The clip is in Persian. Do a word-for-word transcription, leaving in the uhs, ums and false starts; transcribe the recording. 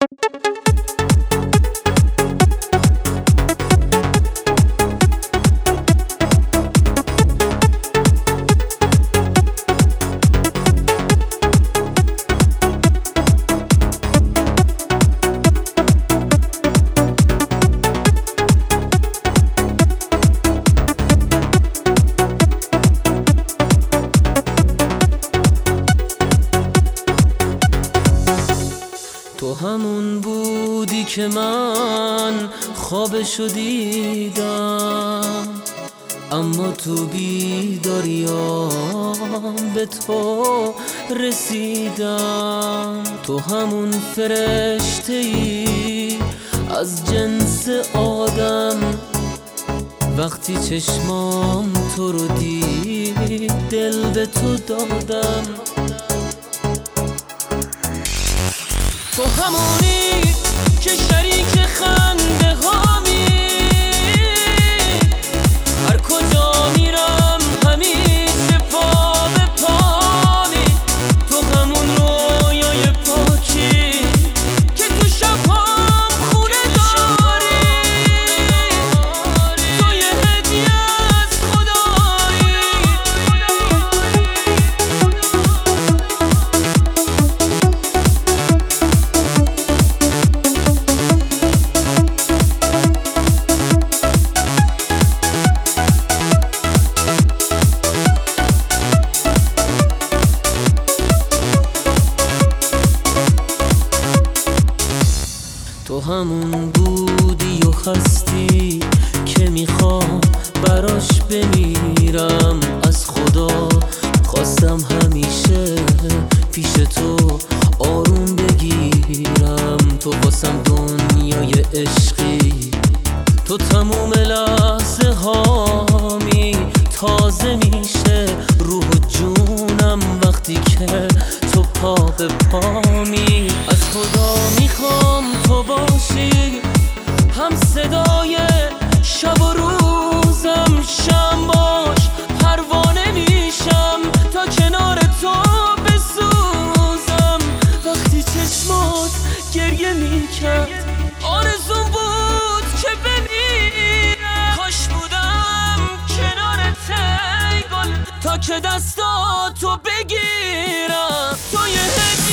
تو همون بودی که من خوابشو دیدم، اما تو بیداریام به تو رسیدم. تو همون فرشته‌ای از جنس آدم، وقتی چشمام تو رو دید دل به تو دادم. تو همونی که شریک خنده هامی، هر کجا میرم همیشه پا به پامی. تو همون رویای پاکی که تو شبام خونه داری، تو یه هدیه از خدایی. تو همون بودی و هستی که میخوام براش بمیرم. از خدا خواستم همیشه پیش تو آروم بگیرم. تو واسم دنیای عشقی، تو تموم لحظه هامی. تازه میشه روح و جونم وقتی که تو پا به پامی. از خدا میخوام تو باشی هم صدای شب و روزم. شم باش پروانه میشم تا کنار تو بسوزم. وقتی چشمات گریه میکرد آرزوم بود که بمیرم. کاش بودم کنارت ای گل تا که دستاتو بگیرم. تو یه